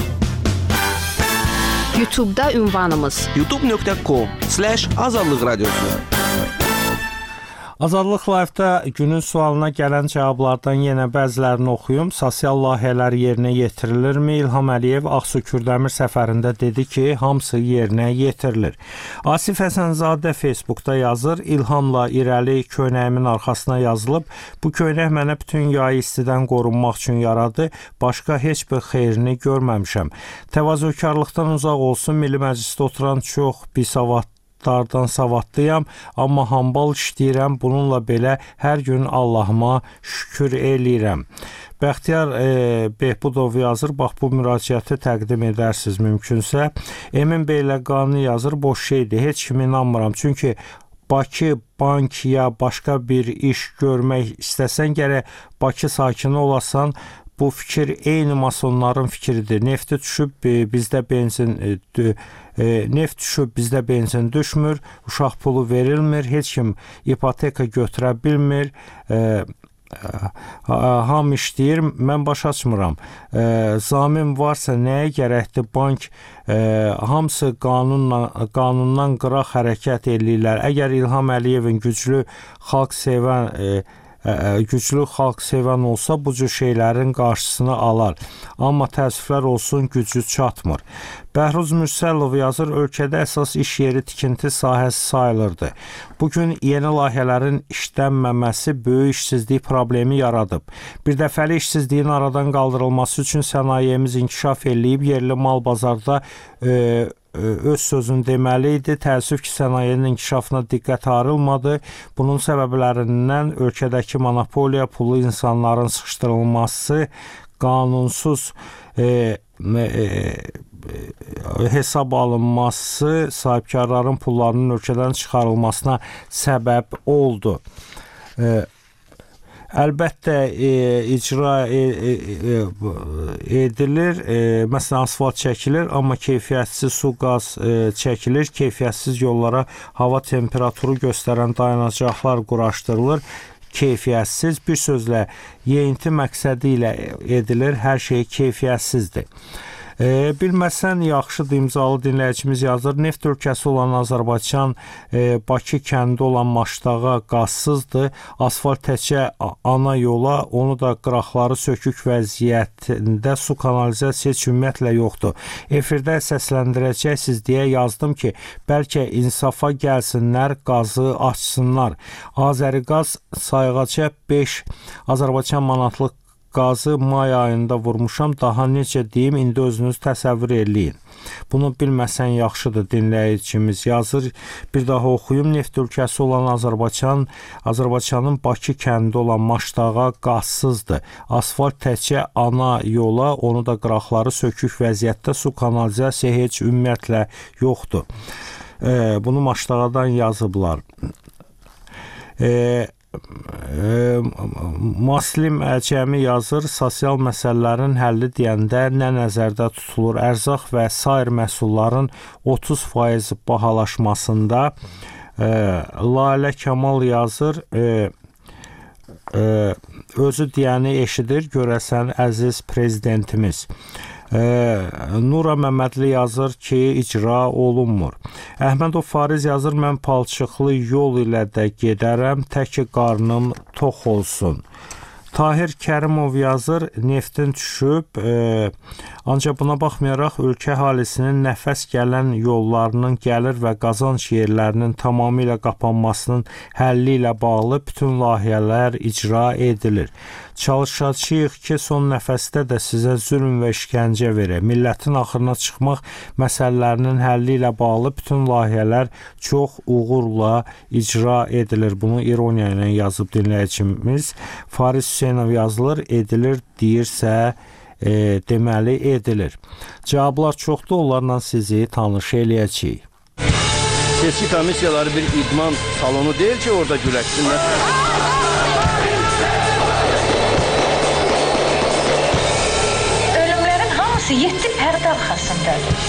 YouTube'da ünvanımız youtube nöqtə com slash azadlıq radiosu. Azadlıq Live-da günün sualına gələn cavablardan yenə bəzilərini oxuyum. Sosial layihələr yerinə yetirilirmi? İlham Əliyev Ağsu-Kürdəmir səfərində dedi ki, hamısı yerinə yetirilir. Asif Həsənzadə Facebookda yazır, İlhamla irəli köynəyimin arxasına yazılıb. Bu köynək mənə bütün yayı istidən qorunmaq üçün yaradı. Başqa heç bir xeyrini görməmişəm. Təvazökarlıqdan uzaq olsun, Milli Məclisdə oturan çox bisavad dardan savadlıyam, amma hambal işləyirəm, bununla belə hər gün Allahıma şükür eləyirəm. Bəxtiyar e, Behbudov yazır, bax bu müraciəti təqdim edərsiniz mümkünsə. Emin Beyləqani yazır, boş şeydir, heç kimi inanmıram, çünki Bakı bank ya başqa bir iş görmək istəsən gərək Bakı sakini olasan. Bu fikir eyni masonların fikridir. Nefti düşüb bizdə benzin e, neft düşüb bizdə benzin düşmür, uşaq pulu verilmir, heç kim ipoteka götürə bilmir. E, ham işləyir, mən başa açmıram. E, zamin varsa nəyə gərəkdir? Bank e, hamısı qanunla, qanundan qıraq hərəkət eləyirlər. Əgər İlham Əliyevin güclü xalq sevən e, güclü xalq sevən olsa bu cür şeylərin qarşısını alar. Amma təəssüflər olsun, gücü çatmır. Bəhruz Mürsəlov yazır, ölkədə əsas iş yeri tikinti sahəsi sayılırdı. Bugün yeni layihələrin işlənməməsi böyük işsizlik problemi yaradıb. Bir dəfəli işsizliyin aradan qaldırılması üçün sənayemiz inkişaf eləyib, yerli mal bazarda e, öz sözünü deməli idi. Təəssüf ki, sənayenin inkişafına diqqət ayrılmadı. Bunun səbəblərindən ölkədəki monopoliya, pulu insanların sıxışdırılması, qanunsuz e, e, hesab alınması, sahibkarların pullarının ölkədən çıxarılmasına səbəb oldu. E, Əlbəttə e, icra e, e, edilir, e, məsələn asfalt çəkilir, amma keyfiyyətsiz su, qaz e, çəkilir, keyfiyyətsiz yollara hava temperaturu göstərən dayanacaqlar quraşdırılır, keyfiyyətsiz, bir sözlə yeyinti məqsədi ilə edilir, hər şey keyfiyyətsizdir. E, bilməsən yaxşıdır imzalı dinləyicimiz yazır. Neft ölkəsi olan Azərbaycan e, Bakı kəndi olan Maşdağa qazsızdır. Asfalt təkcə ana yola, onu da qıraqları sökük vəziyyətində su kanalizasiya heç ümumiyyətlə yoxdur. Efirdə səsləndirəcəksiniz deyə yazdım ki, bəlkə insafa gəlsinlər, qazı açsınlar. Azəriqaz sayğaca beş Azərbaycan manatlıq qazı may ayında vurmuşam, daha necə deyim, indi özünüz təsəvvür eləyin. Bunu bilməsən yaxşıdır dinləyicimiz yazır. Bir daha oxuyum. Neft ölkəsi olan Azərbaycan, Azərbaycanın Bakı kəndi olan Maşdağa qazsızdır. Asfalt təkcə ana yola, onu da qıraqları sökük vəziyyətdə, su kanalizasiya heç ümumiyyətlə yoxdur. E, bunu Maşdağadan yazıblar. E, E, Muslim Əcəmi yazır, sosial məsələlərin həlli deyəndə nə nəzərdə tutulur? Ərzaq və sair məhsulların otuz faiz bahalaşmasında. e, Lalə Kamal yazır, e, e, özü deyəni eşidir, görəsən əziz prezidentimiz. Ee, Nura Məmmədli yazır ki, icra olunmur. Əhmədov Fariz yazır, mən palçıqlı yol ilə də gedərəm, tək ki qarnım tox olsun. Tahir Kərimov yazır, neftin düşüb, e, ancaq buna baxmayaraq ölkə əhalisinin nəfəs gələn yollarının gəlir və qazanc yerlərinin tamamilə qapanmasının həlli ilə bağlı bütün layihələr icra edilir. Çalışacağıq ki, son nəfəsdə də sizə zülm və işgəncə verək. Millətin axırına çıxmaq məsələlərinin həlli ilə bağlı bütün layihələr çox uğurla icra edilir. Bunu ironiya ilə yazıb dinləyicimiz. Faris Hüseynov yazılır, edilir deyirsə e, deməli edilir. Cavablar çoxdur, onlarla sizi tanış eləyəcəyik. Seçki komissiyaları bir idman salonu deyil ki, orada güləşsinlər. Ölümlərin hamısı yeddi pərdə arxasındadır.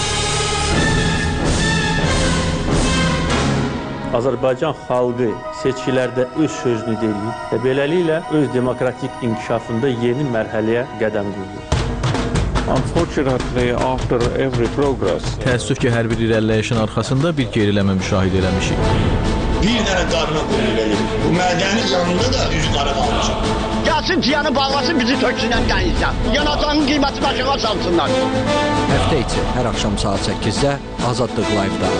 Azərbaycan xalqı seçkilərdə öz sözünü deyir və beləliklə öz demokratik inkişafında yeni mərhələyə qədəm qoyur. Unfortunately, after every progress, təəssüf ki, hər bir irəliləyişin arxasında bir geriləmə müşahidə eləmişik. Bir dənə qarına qoyun verir. Bu mədənin yanında da üz qara qalmışıq. Gəlsin ciyanı bağlasın, bizi töksünən qənizə. Yanacağın qiymətini aşağı salsınlar. Həftə içi hər axşam saat səkkizdə Azadlıq Live-da.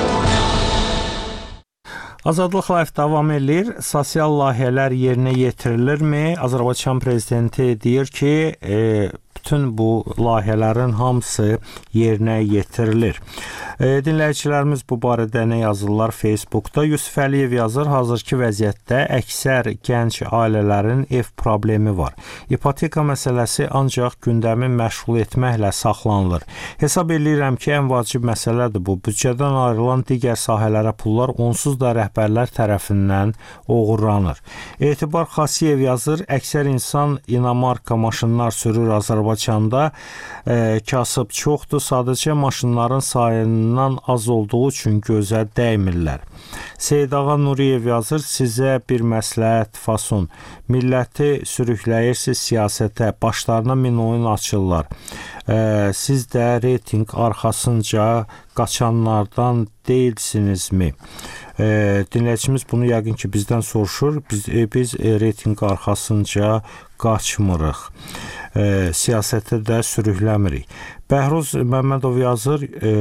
Azadlıq Live davam edir. Sosial layihələr yerinə yetirilirmi? Azərbaycan prezidenti deyir ki, e, bütün bu layihələrin hamısı yerinə yetirilir. E, dinləyicilərimiz bu barədə nə yazırlar Facebookda? Yusuf Əliyev yazır, hazırki vəziyyətdə əksər gənc ailələrin ev problemi var. İpoteka məsələsi ancaq gündəmi məşğul etməklə saxlanılır. Hesab edirəm ki, ən vacib məsələdir bu. Büdcədən ayrılan digər sahələrə pullar onsuz da rəhbərlər tərəfindən oğurlanır. Etibar Xasiyev yazır, əksər insan inamarka maşınlar sürür Azərbaycanda. E, kasıb çoxdur, sadəcə maşınların sayından az olduğu üçün gözə dəymirlər. Seydağa Nuriyev yazır, sizə bir məsləhət fason. Milləti sürükləyirsiz siyasətə, başlarına min oyun açırlar. E, siz də reyting arxasınca qaçanlardan deyilsinizmi? E, dinləyicimiz bunu yəqin ki bizdən soruşur. Biz, e, biz e, reyting arxasınca qaçmırıq. E, siyasətə də sürükləmirik. Bəhruz Məmmədov yazır, e,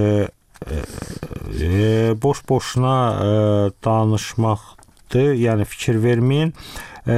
e, boş-boşuna e, danışmaqdır, yəni fikir verməyin. E,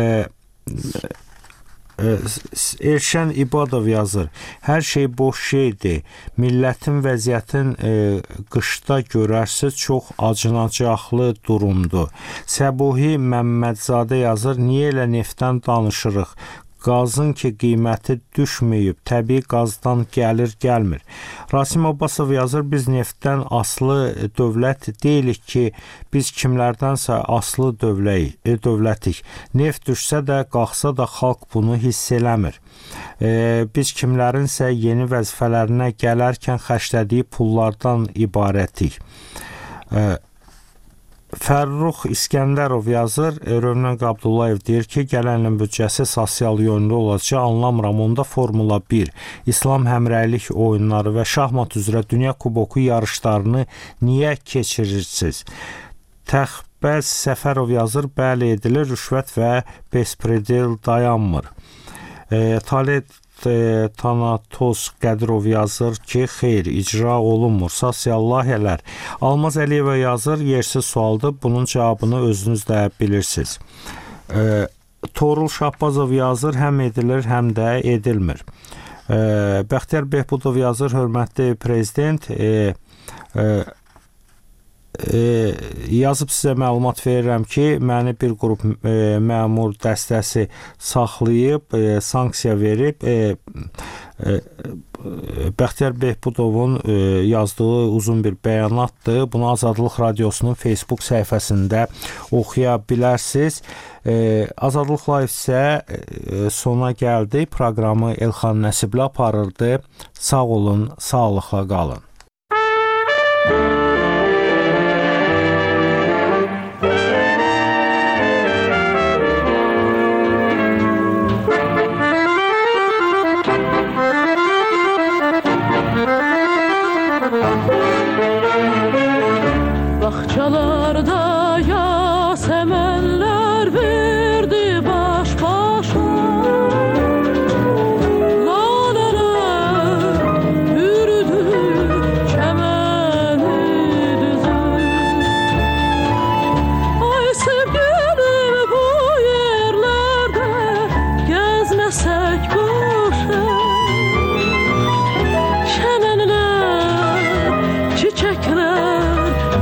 Erşən İbadov yazır, hər şey boş şeydir. Millətin vəziyyətin e, qışda görərsiz çox acınacaqlı durumdur. Səbuhi Məmmədzadə yazır, niyə elə neftdən danışırıq? Qazın ki qiyməti düşməyib, təbii qazdan gəlir gəlmir. Rasim Abbasov yazır, biz neftdən aslı dövlət deyilik ki, biz kimlərdənsə aslı dövləyik, e, dövlətik. Neft düşsə də, qalxsa da xalq bunu hiss eləmir. E, biz kimlərinsə yeni vəzifələrinə gələrkən xərclədiyi pullardan ibarətik. E, Fərrux İskəndərov yazır, Rövnən Qabdullayev deyir ki, gələn ilin büdcəsi sosial yönlü olacaq, anlamıram, onda Formula bir, İslam həmrəylik oyunları və şahmat üzrə Dünya Kuboku yarışlarını niyə keçirirsiniz? Təxbəz Səfərov yazır, bəli edilir, rüşvət və bespredel dayanmır. E, Talib e, Tanatos Qədirov yazır ki, xeyr, icra olunmur, sosial layihələr. Almaz Əliyeva yazır, yersiz sualdır, bunun cavabını özünüz də bilirsiniz. E, Torul Şahbazov yazır, həm edilir, həm də edilmir. E, Bəxtiyar Behbudov yazır, hörmətli prezident, e, e, E, yazıb sizə məlumat verirəm ki, məni bir qrup e, məmur dəstəsi saxlayıb, e, sanksiya verib. E, e, Bəxtiyar Behbudovun e, yazdığı uzun bir bəyanatdır. Bunu Azadlıq Radiosunun Facebook səhifəsində oxuya bilərsiniz. E, Azadlıq Live isə e, sona gəldi. Proqramı Elxan Nəsibli aparırdı. Sağ olun, sağlıqla qalın. Bahçalarda yasemenler verdi baş başa, laleler yürüdü çemeni düzü. Ay sevgilim, bu yerlerde gezmesek boşa, çemenler, çiçekler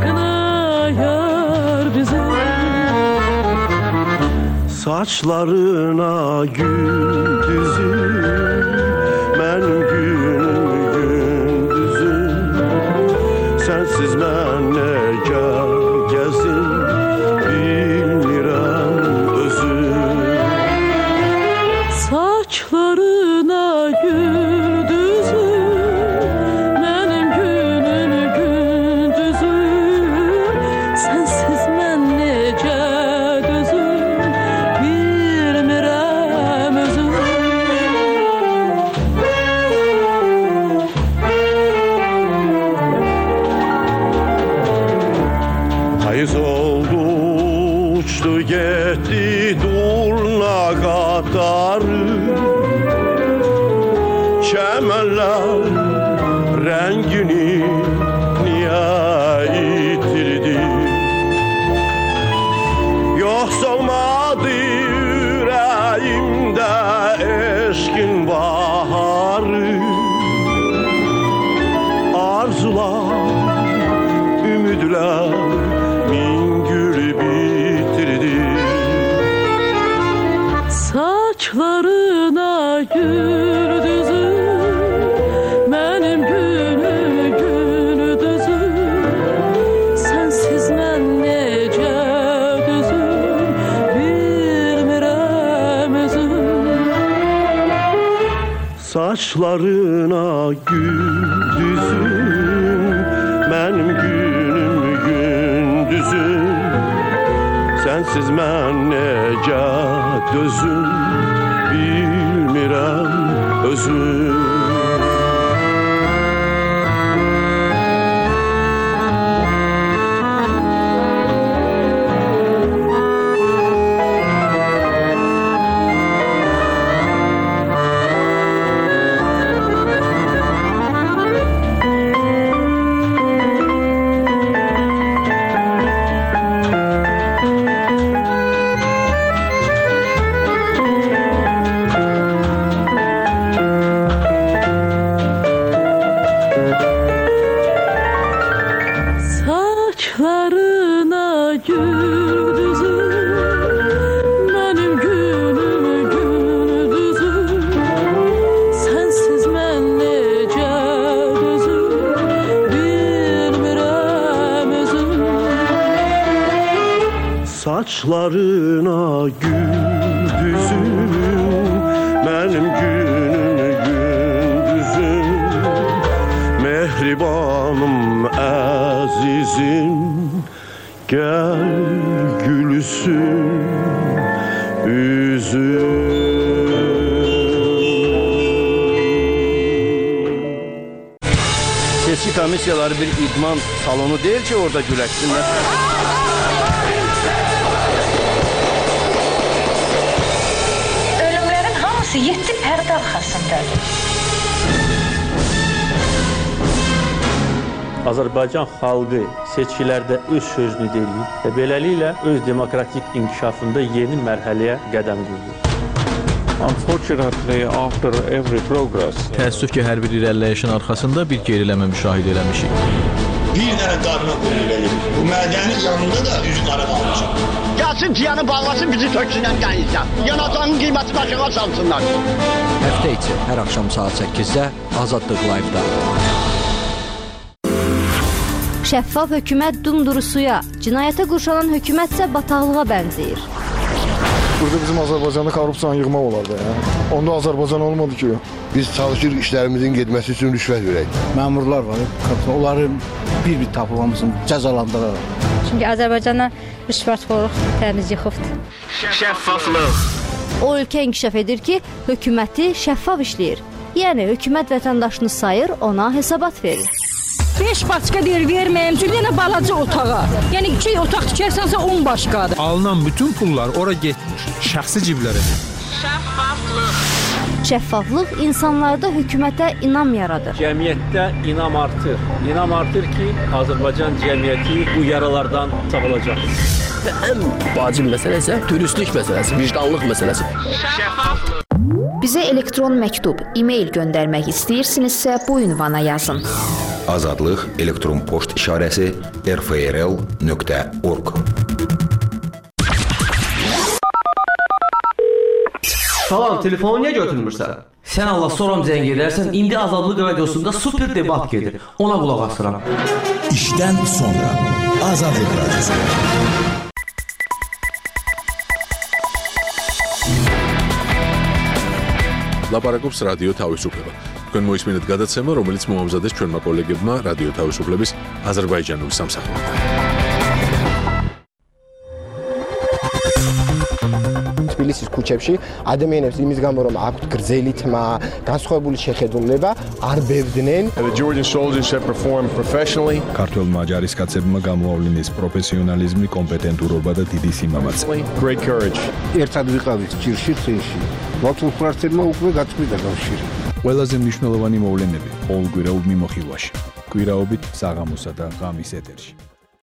saçlarına gül düzüm, benim günüm gündüzüm. Sensiz ben necə gəzim, bilmirəm özüm. Saçlarına gül düzüm, benim günüm gündüzüm. Sensiz ben necə Payız oldu, uçtu gitti durna qatarı. Çəmənlər rəngini niyə itirdi? Yoxsa olmadı ürəyimdə eşqin baharı. Arzular, ümidlər min gül bitirdi. Saçlarına gül düzüm, benim günüm gündüzüm. Sensiz mən necə düzüm, bilmirəm özüm. Saçlarına gül düzüm, benim günüm gündüzüm. Sensiz mən necə dözüm, bilmirəm özüm. Saçlarına gül düzüm, benim günüm gündüzüm. Mehribanım, əzizim, Gel gülsün üzüm. Seçki komissiyaları bir idman salonu değil ki orada güləşsinlər. Ölümlərin hamısı yeddi pərdə arxasındadır. Azərbaycan xalqı seçkilərdə öz sözünü deyir və beləliklə öz demokratik inkişafında yeni mərhələyə qədəm qoyur. Unfortunately, after every progress, Təəssüf ki, hər bir irəliləyişin arxasında bir geriləmə müşahidə eləmişik. Bir dənə qarına qoyun verir. Bu mədənin yanında da üzü qara qalmışam. Gəlsin ciyanı bağlasın bizi töksünən qəyizdən. Yanacağın qiyməti başına salsınlar. Həftə içi hər axşam saat səkkizdə Azadlıq Live-da. Şəffaf hökumət dumdurusuya, cinayətə qurşanan hökumətsə bataqlığa bənzəyir. Burada bizim Azərbaycanda korrupsiyanı yığmaq olardı. Ya. Onda Azərbaycan olmadı ki. Biz çalışırıq işlərimizin getməsi üçün rüşvət verək. Məmurlar var, onların bir-bir tapılmasını cəzalandıraraq. Çünki Azərbaycana rüşvətxorluq təmiz yıxıbdır. Şəffaflıq. O ölkə inkişaf edir ki, hökuməti şəffaf işləyir. Yəni hökumət vətəndaşını sayır, ona hesabat verir. beş başqa deyir verməyim, çünki yenə balaca otağa. Yəni iki otaq tikərsənsə on başqadır. Alınan bütün pullar ora getmir, şəxsi ciblərə. Şəffaflıq. Şəffaflıq insanlarda hökumətə inam yaradır. Cəmiyyətdə inam artır. İnam artır ki, Azərbaycan cəmiyyəti bu yaralardan sağalacaq. Və ən vacib məsələ isə dürüstlük məsələsi, vicdanlıq məsələsi. Şəffaflıq. Bizə elektron məktub, e-mail göndərmək istəyirsinizsə bu ünvana yazın. Azadlıq elektron poçt işarəsi r f r l nöqtə org. Salam, telefonu niyə götürmürsən? Sən Allah soram zəng edərsən, indi Azadlıq radiosunda super debat gedir. Ona qulaq asıram. İşdən sonra Azadlıq radiosu. ლაპარაკობს რადიო თავისუფლება. თქვენ მოისმინეთ გადაცემა, რომელიც მოამზადეს ჩვენმა კოლეგებმა რადიო თავისუფლების აზერბაიჯანული სამსახურიდან. თბილისის ქუჩებში ადამიანებს იმის გამო რომ აქვთ გრძელი თმა, განსხვავებული შეხედულება, არ ბევდნენ. The Georgian soldiers have performed professionally. ქართველმა ჯარისკაცებმა გამოავლინეს პროფესიონალიზმი, კომპეტენტურობა და დიდი სიმამაცე. Great courage. ერთად ვიყავით ჭირში წინში. მართლმსვერპლმა უკვე გაწყვიტა კავშირი. ყველაზე მნიშვნელოვანი მოვლენები ყოველკვირეულ მიმოხილვაში. კვირაობით საღამოსა და ღამის ეთერში.